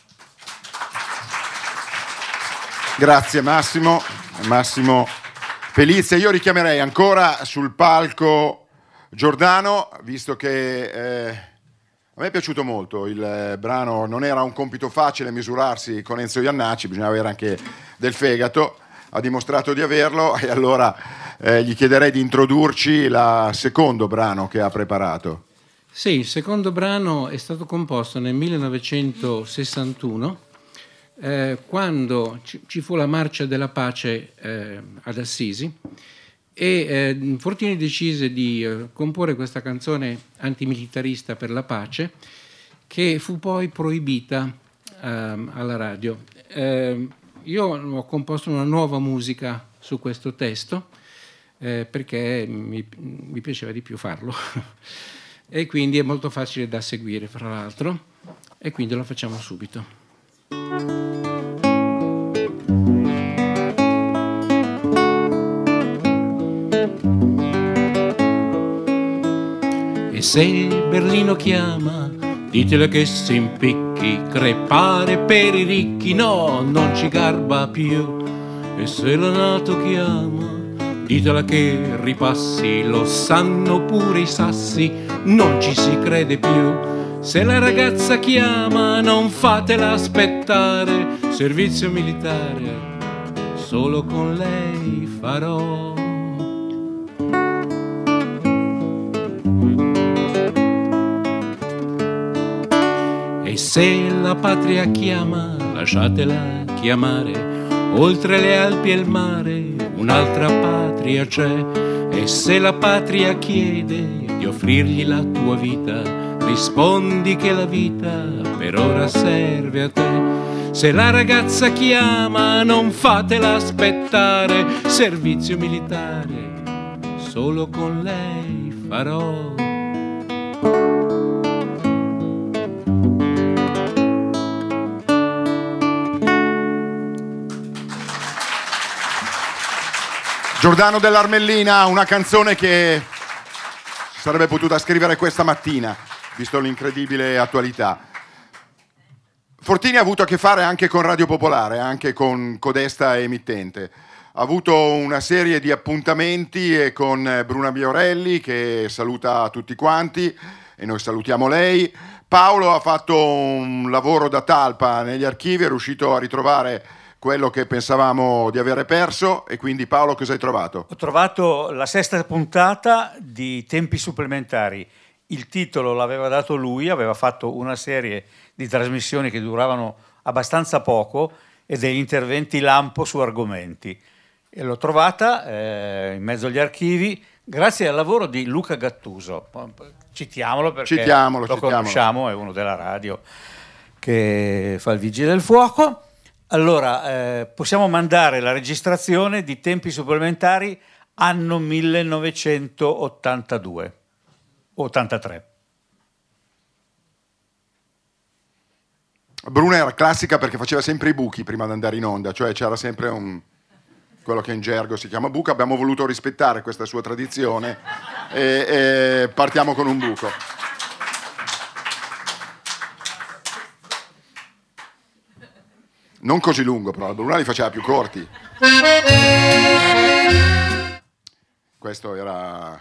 B: Grazie Massimo Pelizza. Io richiamerei ancora sul palco Giordano, visto che a me è piaciuto molto il brano. Non era un compito facile misurarsi con Enzo Iannacci, bisognava avere anche del fegato, ha dimostrato di averlo, e allora gli chiederei di introdurci il secondo brano che ha preparato.
G: Sì, il secondo brano è stato composto nel 1961, quando ci fu la Marcia della Pace ad Assisi, e Fortini decise di comporre questa canzone antimilitarista per la pace, che fu poi proibita alla radio. Io ho composto una nuova musica su questo testo perché mi piaceva di più farlo e quindi è molto facile da seguire, fra l'altro, e quindi lo facciamo subito. E se il Berlino chiama, ditele che si impicchi, crepare per i ricchi, no, non ci garba più. E se la NATO chiama, ditela che ripassi, lo sanno pure i sassi, non ci si crede più. Se la ragazza chiama, non fatela aspettare, servizio militare solo con lei farò. E se la patria chiama, lasciatela chiamare, oltre le Alpi e il mare un'altra patria c'è. E se la patria chiede di offrirgli la tua vita, rispondi che la vita per ora serve a te. Se la ragazza chiama, non fatela aspettare, servizio militare solo con lei farò.
B: Giordano dell'Armellina, una canzone che sarebbe potuta scrivere questa mattina, visto l'incredibile attualità. Fortini ha avuto a che fare anche con Radio Popolare, anche con codesta emittente. Ha avuto una serie di appuntamenti e con Bruna Biorelli, che saluta tutti quanti, e noi salutiamo lei. Paolo ha fatto un lavoro da talpa negli archivi, è riuscito a ritrovare quello che pensavamo di avere perso. E quindi Paolo, cosa hai trovato?
C: Ho trovato la sesta puntata di Tempi supplementari. Il titolo l'aveva dato lui, aveva fatto una serie di trasmissioni che duravano abbastanza poco e degli interventi lampo su argomenti. E l'ho trovata in mezzo agli archivi grazie al lavoro di Luca Gattuso. Citiamolo perché lo conosciamo, è uno della radio che fa il vigile del fuoco. Allora, possiamo mandare la registrazione di Tempi supplementari anno 1982 83.
B: Bruna era classica perché faceva sempre i buchi prima di andare in onda, cioè c'era sempre quello che in gergo si chiama buco. Abbiamo voluto rispettare questa sua tradizione e partiamo con un buco. Non così lungo, però la Bruna li faceva più corti. Questo era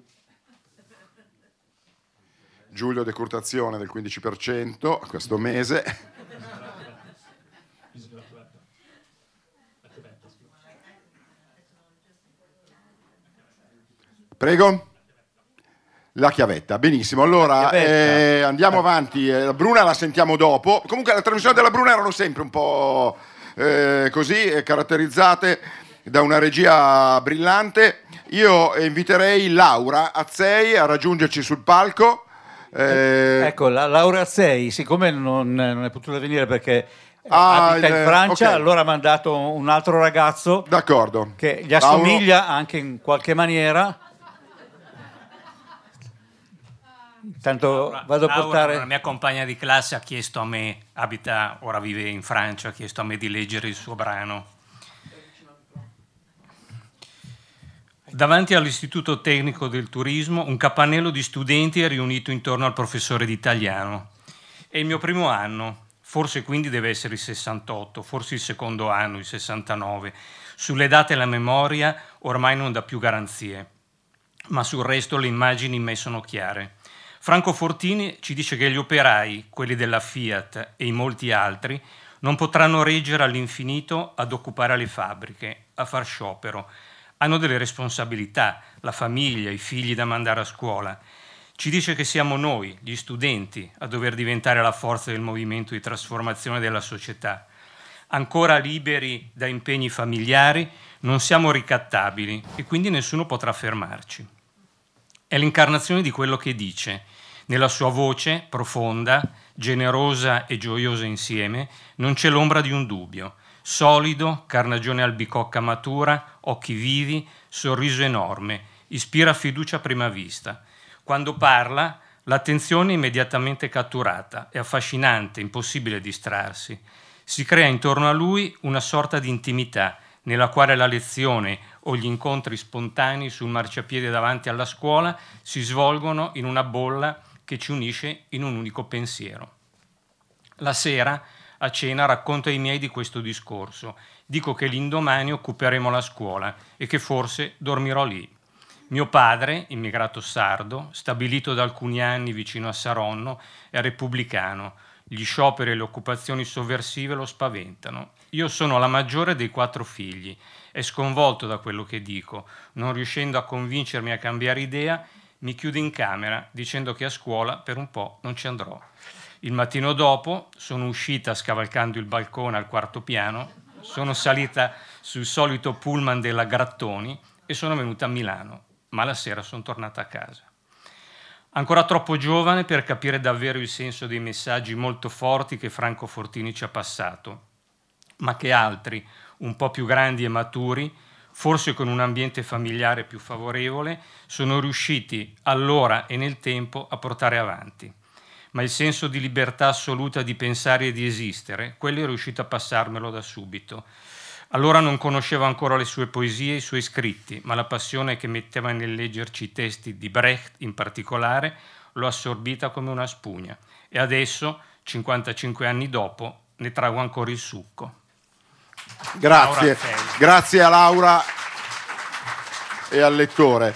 B: Giulio decurtazione del 15% questo mese. Prego. La chiavetta, benissimo. Allora andiamo avanti. La Bruna la sentiamo dopo. Comunque le trasmissioni della Bruna erano sempre un po' così, caratterizzate da una regia brillante. Io inviterei Laura Azzei a raggiungerci sul palco.
C: Ecco, Laura Azzei, siccome non è potuta venire perché abita in Francia, okay. Allora ha mandato un altro ragazzo,
B: d'accordo,
C: che gli assomiglia anche in qualche maniera. Intanto vado a portare.
J: La mia compagna di classe ha chiesto a me, ora vive in Francia, ha chiesto a me di leggere il suo brano. Davanti all'Istituto Tecnico del Turismo un capannello di studenti è riunito intorno al professore di italiano. È il mio primo anno, forse quindi deve essere il 68, forse il secondo anno, il 69. Sulle date la memoria ormai non dà più garanzie, ma sul resto le immagini in me sono chiare. Franco Fortini ci dice che gli operai, quelli della Fiat e i molti altri, non potranno reggere all'infinito ad occupare le fabbriche, a far sciopero. Hanno delle responsabilità, la famiglia, i figli da mandare a scuola. Ci dice che siamo noi, gli studenti, a dover diventare la forza del movimento di trasformazione della società. Ancora liberi da impegni familiari, non siamo ricattabili e quindi nessuno potrà fermarci. È l'incarnazione di quello che dice. Nella sua voce, profonda, generosa e gioiosa insieme, non c'è l'ombra di un dubbio. Solido, carnagione albicocca matura, occhi vivi, sorriso enorme, ispira fiducia a prima vista. Quando parla, l'attenzione è immediatamente catturata, è affascinante, impossibile distrarsi. Si crea intorno a lui una sorta di intimità, nella quale la lezione o gli incontri spontanei sul marciapiede davanti alla scuola si svolgono in una bolla che ci unisce in un unico pensiero. La sera, a cena, racconto ai miei di questo discorso. Dico che l'indomani occuperemo la scuola e che forse dormirò lì. Mio padre, immigrato sardo, stabilito da alcuni anni vicino a Saronno, è repubblicano. Gli scioperi e le occupazioni sovversive lo spaventano. Io sono la maggiore dei 4 figli. È sconvolto da quello che dico. Non riuscendo a convincermi a cambiare idea, mi chiudo in camera dicendo che a scuola per un po' non ci andrò. Il mattino dopo sono uscita scavalcando il balcone al 4º piano, sono salita sul solito pullman della Grattoni e sono venuta a Milano, ma la sera sono tornata a casa. Ancora troppo giovane per capire davvero il senso dei messaggi molto forti che Franco Fortini ci ha passato, ma che altri, un po' più grandi e maturi, forse con un ambiente familiare più favorevole, sono riusciti allora e nel tempo a portare avanti. Ma il senso di libertà assoluta di pensare e di esistere, quello è riuscito a passarmelo da subito. Allora non conoscevo ancora le sue poesie e i suoi scritti, ma la passione che metteva nel leggerci i testi di Brecht in particolare l'ho assorbita come una spugna. E adesso, 55 anni dopo, ne trago ancora il succo.
B: Grazie, grazie a Laura e al lettore.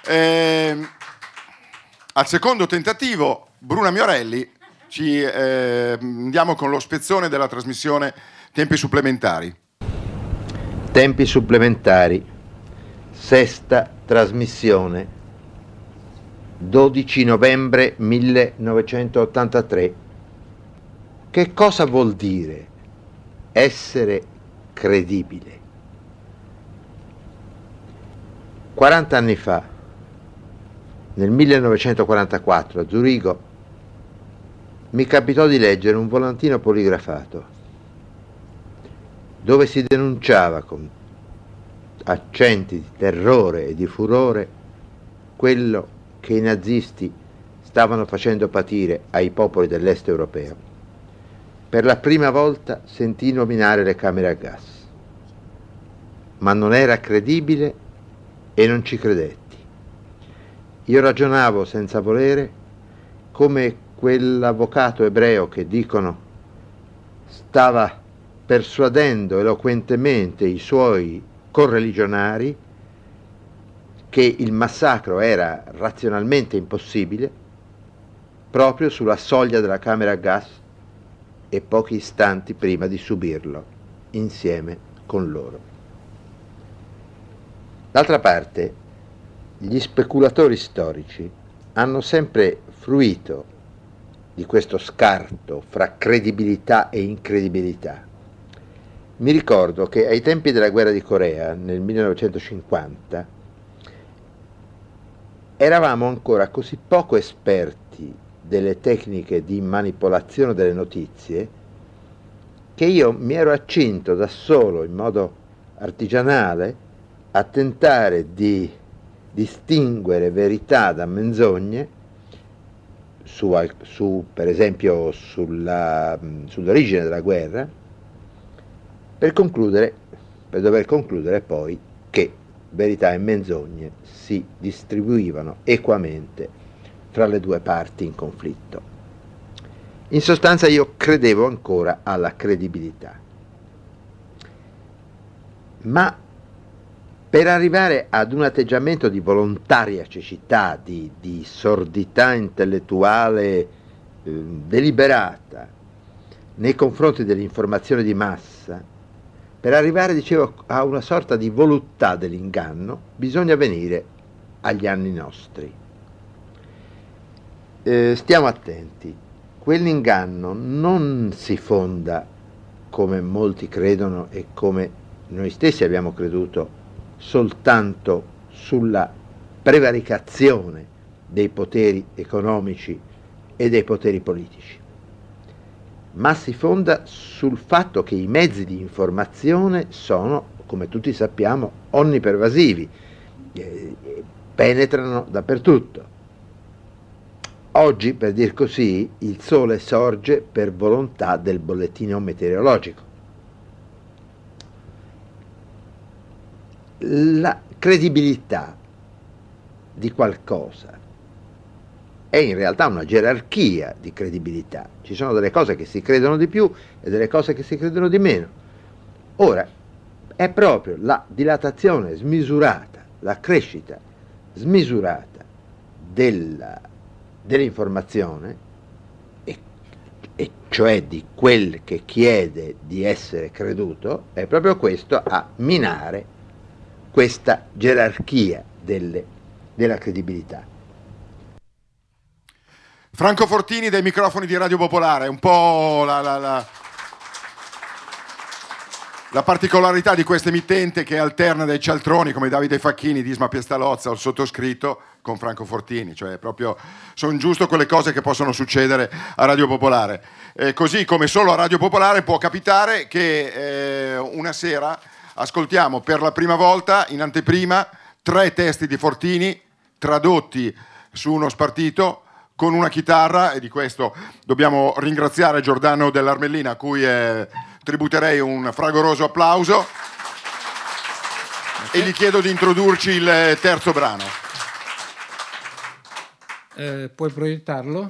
B: Al secondo tentativo, Bruna Miorelli, andiamo con lo spezzone della trasmissione Tempi supplementari.
K: Tempi supplementari, 6ª trasmissione, 12 novembre 1983. Che cosa vuol dire essere credibile. 40 anni fa, nel 1944, a Zurigo, mi capitò di leggere un volantino poligrafato dove si denunciava con accenti di terrore e di furore quello che i nazisti stavano facendo patire ai popoli dell'est europeo. Per la prima volta sentii nominare le camere a gas, ma non era credibile e non ci credetti. Io ragionavo senza volere come quell'avvocato ebreo che dicono stava persuadendo eloquentemente i suoi correligionari che il massacro era razionalmente impossibile proprio sulla soglia della camera a gas e pochi istanti prima di subirlo insieme con loro. D'altra parte, gli speculatori storici hanno sempre fruito di questo scarto fra credibilità e incredibilità. Mi ricordo che ai tempi della guerra di Corea, nel 1950, eravamo ancora così poco esperti delle tecniche di manipolazione delle notizie che io mi ero accinto da solo, in modo artigianale, a tentare di distinguere verità da menzogne per esempio sull'origine della guerra, per dover concludere poi che verità e menzogne si distribuivano equamente fra le due parti in conflitto. In sostanza io credevo ancora alla credibilità, ma per arrivare ad un atteggiamento di volontaria cecità, di sordità intellettuale deliberata nei confronti dell'informazione di massa, per arrivare, dicevo, a una sorta di voluttà dell'inganno, bisogna venire agli anni nostri. Stiamo attenti, quell'inganno non si fonda, come molti credono e come noi stessi abbiamo creduto, soltanto sulla prevaricazione dei poteri economici e dei poteri politici, ma si fonda sul fatto che i mezzi di informazione sono, come tutti sappiamo, onnipervasivi, penetrano dappertutto. Oggi, per dir così, il sole sorge per volontà del bollettino meteorologico. La credibilità di qualcosa è in realtà una gerarchia di credibilità. Ci sono delle cose che si credono di più e delle cose che si credono di meno. Ora, è proprio la dilatazione smisurata, la crescita smisurata dell'informazione, e cioè di quel che chiede di essere creduto, è proprio questo a minare questa gerarchia della credibilità.
B: Franco Fortini dai microfoni di Radio Popolare, un po' la particolarità di questa emittente che alterna dei cialtroni come Davide Facchini, Disma Piestalozza o il sottoscritto con Franco Fortini, cioè proprio sono giusto quelle cose che possono succedere a Radio Popolare. Così come solo a Radio Popolare può capitare che una sera ascoltiamo per la prima volta in anteprima 3 testi di Fortini tradotti su uno spartito con una chitarra, e di questo dobbiamo ringraziare Giordano dell'Armellina, a cui tributerei un fragoroso applauso, e gli chiedo di introdurci il terzo brano.
G: Puoi proiettarlo?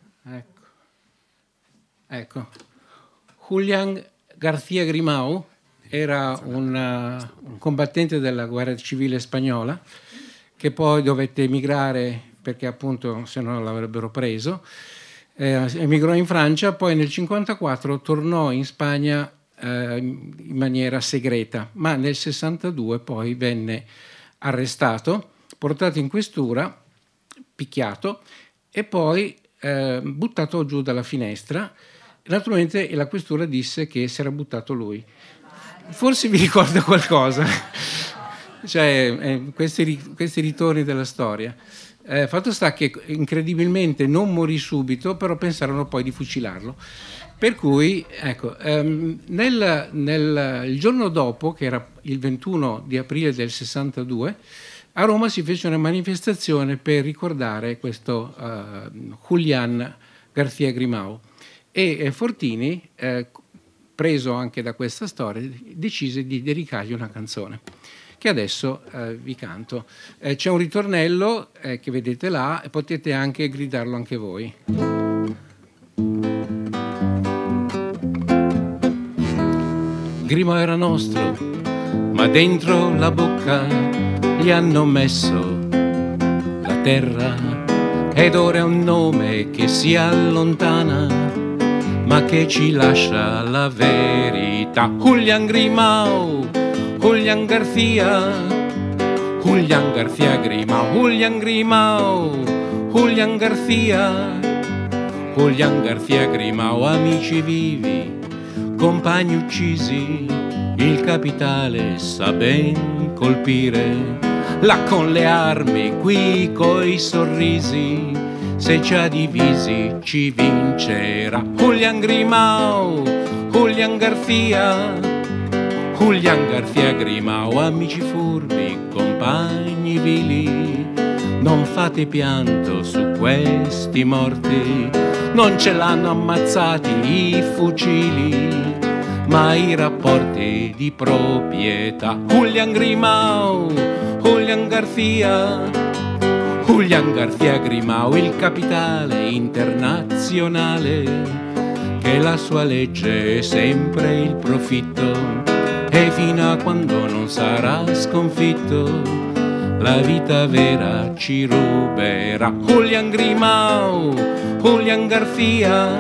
G: Ecco. Julián García Grimau era un combattente della guerra civile spagnola che poi dovette emigrare perché appunto se no l'avrebbero preso, emigrò in Francia, poi nel 1954 tornò in Spagna in maniera segreta, ma nel 1962 poi venne arrestato, portato in questura, picchiato e poi buttato giù dalla finestra naturalmente la questura disse che si era buttato lui. Forse vi ricorda qualcosa, cioè questi ritorni della storia. Fatto sta che incredibilmente non morì subito, però pensarono poi di fucilarlo. Per cui, ecco, il giorno dopo, che era il 21 di aprile del 62, a Roma si fece una manifestazione per ricordare questo Julián García Grimau, e Fortini, preso anche da questa storia, decise di dedicargli una canzone che adesso vi canto. C'è un ritornello che vedete là e potete anche gridarlo anche voi. Grimau era nostro, ma dentro la bocca gli hanno messo la terra, ed ora è un nome che si allontana, ma che ci lascia la verità. Julián Grimau, Julián García, Julián García Grimau, Julián Grimau, Julián García, Julián García Grimau. Amici vivi, compagni uccisi, il capitale sa ben colpire. Là con le armi, qui coi sorrisi, se ci ha divisi ci vincerà. Julián Grimau, Julián García, Julián García Grimau. Amici furbi, compagni vili, non fate pianto su questi morti, non ce l'hanno ammazzati i fucili, ma i rapporti di proprietà. Julián Grimau, Julián García, Julián García Grimau, il capitale internazionale, che la sua legge è sempre il profitto, e fino a quando non sarà sconfitto la vita vera ci ruberà. Julián Grimau, Julián García,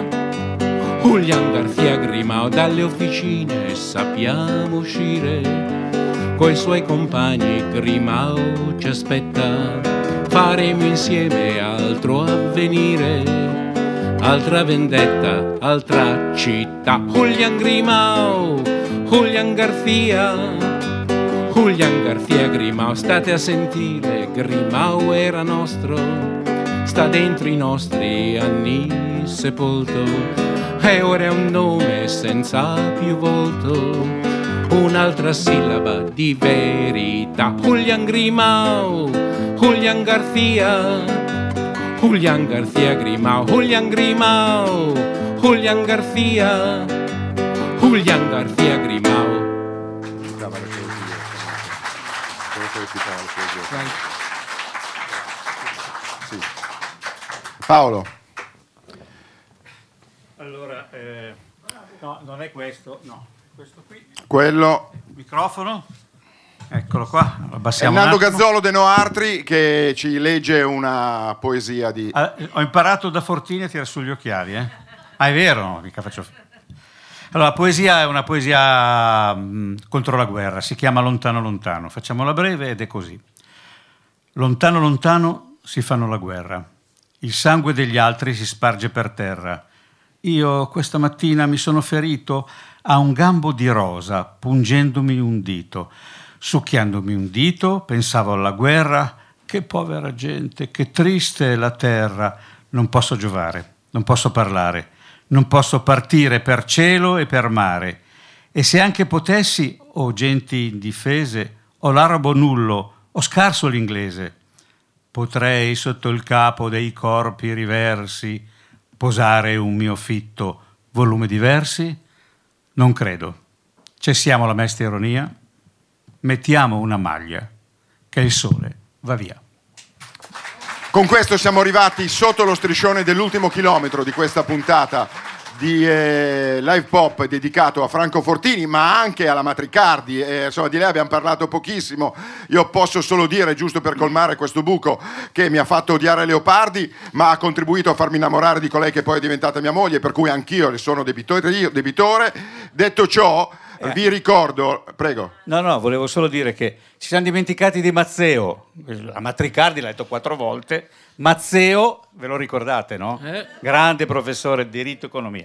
G: Julián García Grimau. Dalle officine sappiamo uscire, coi suoi compagni Grimau ci aspetta, faremo insieme altro avvenire, altra vendetta, altra città. Julián Grimau, Julián García, Julián García Grimau. State a sentire, Grimau era nostro, sta dentro i nostri anni sepolto, e ora è un nome senza più volto, un'altra sillaba di verità. Julián Grimau, Julián García, Julián García Grimau, Julián Grimau, Julián García, Julián García Grimau.
B: Sì. Paolo.
C: Allora, no, non è questo, no, questo qui.
B: Quello.
C: Microfono. Eccolo qua.
B: È Nando Gazzolo de Noartri che ci legge una poesia di...
C: Ho imparato da Fortini a tirare sugli occhiali, eh? Ah, è vero? No, mica faccio... Allora, la poesia è una poesia contro la guerra, si chiama Lontano Lontano. Facciamola breve ed è così. Lontano lontano si fanno la guerra, il sangue degli altri si sparge per terra. Io questa mattina mi sono ferito a un gambo di rosa, pungendomi un dito. Succhiandomi un dito, pensavo alla guerra, che povera gente, che triste è la terra. Non posso giovare, non posso parlare, non posso partire per cielo e per mare. E se anche potessi, o genti indifese, o l'arabo nullo, o scarso l'inglese, potrei sotto il capo dei corpi riversi posare un mio fitto volume di versi? Non credo. Cessiamo la mesta ironia, mettiamo una maglia, che il sole va via.
B: Con questo siamo arrivati sotto lo striscione dell'ultimo chilometro di questa puntata di Live Pop dedicato a Franco Fortini, ma anche alla Matricardi. Insomma, di lei abbiamo parlato pochissimo. Io posso solo dire, giusto per colmare questo buco, che mi ha fatto odiare Leopardi, ma ha contribuito a farmi innamorare di colei che poi è diventata mia moglie, per cui anch'io le sono debitore. Detto ciò, vi ricordo, prego.
C: No, volevo solo dire che ci siamo dimenticati di Mazzeo. La Matricardi l'ha detto 4 volte. Mazzeo, ve lo ricordate, no? Grande professore di diritto e economia.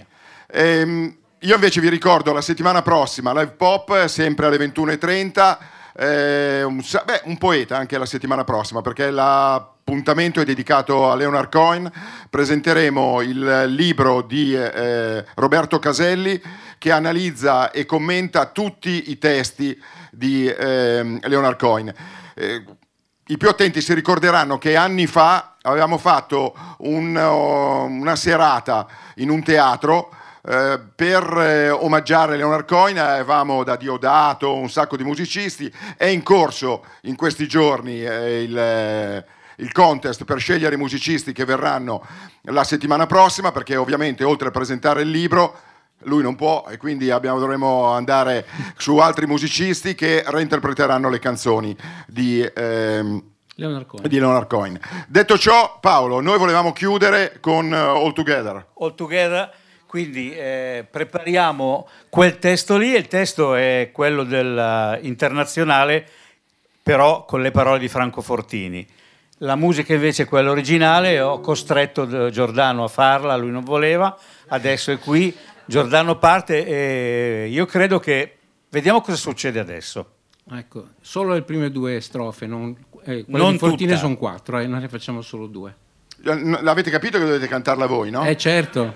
B: Io invece vi ricordo la settimana prossima Live Pop, sempre alle 21:30. Un poeta anche la settimana prossima, perché l'appuntamento è dedicato a Leonard Cohen. Presenteremo il libro di Roberto Caselli, che analizza e commenta tutti i testi di Leonard Cohen. I più attenti si ricorderanno che anni fa avevamo fatto una serata in un teatro per omaggiare Leonard Cohen. Avevamo da Diodato un sacco di musicisti. È in corso in questi giorni il contest per scegliere i musicisti che verranno la settimana prossima, perché ovviamente oltre a presentare il libro lui non può, e quindi dovremo andare su altri musicisti che reinterpreteranno le canzoni di Leonard Cohen. Detto ciò, Paolo, noi volevamo chiudere con All Together.
C: All Together, quindi prepariamo quel testo lì. Il testo è quello del Internazionale, però con le parole di Franco Fortini. La musica invece è quella originale. Ho costretto Giordano a farla, lui non voleva, adesso è qui. Giordano parte e io credo che vediamo cosa succede adesso.
G: Ecco, solo le prime 2 strofe, non
C: non
G: Fortini
C: tutta.
G: sono 4, noi ne facciamo solo 2.
B: L'avete capito che dovete cantarla voi, no?
G: Certo.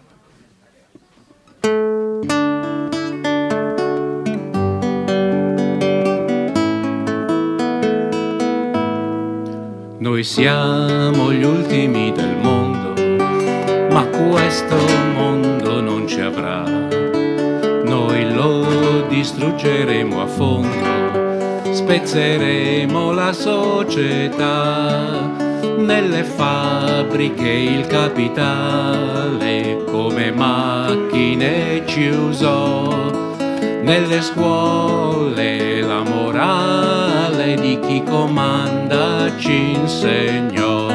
G: Noi siamo gli ultimi del mondo, ma questo mondo non ci avrà. Noi lo distruggeremo a fondo, spezzeremo la società. Nelle fabbriche il capitale come macchine ci usò, nelle scuole la morale di chi comanda ci insegnò.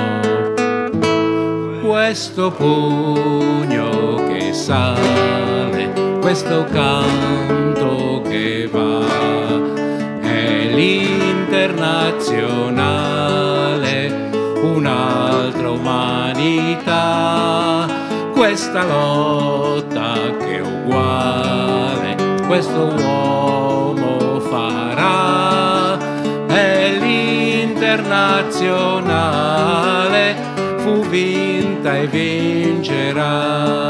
G: Questo pugno che sale, questo canto che va, è l'Internazionale, un'altra umanità. Questa lotta che è uguale, questo uomo farà, è l'Internazionale, fu vinta e vincerà.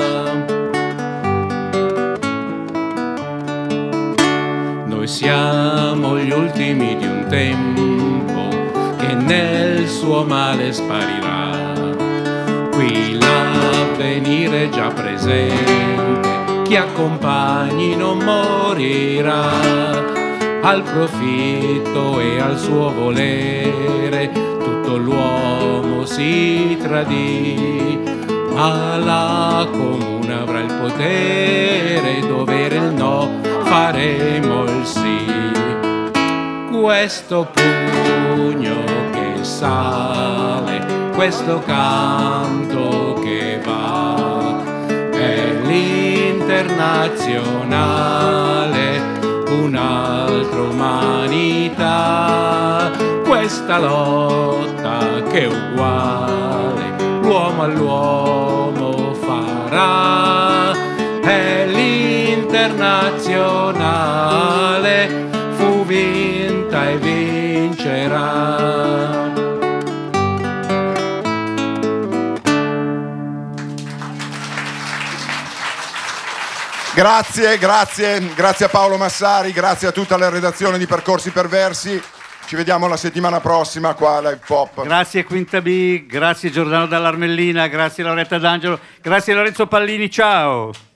G: Noi siamo gli ultimi di un tempo che nel suo male sparirà. Qui l'avvenire è già presente, chi accompagni non morirà. Al profitto e al suo volere tutto l'uomo si tradì, ma la comune avrà il potere, dovere il no, faremo il sì. Questo pugno che sale, questo canto che va, è l'Internazionale, un'altra umanità. Questa lotta che è uguale, l'uomo all'uomo farà, è l'Internazionale, fu vinta e vincerà.
B: Grazie a Paolo Massari, grazie a tutta la redazione di Percorsi Perversi. Ci vediamo la settimana prossima qua a Live Pop.
C: Grazie Quinta B, grazie Giordano Dall'Armellina, grazie Lauretta D'Angelo, grazie Lorenzo Pallini, ciao!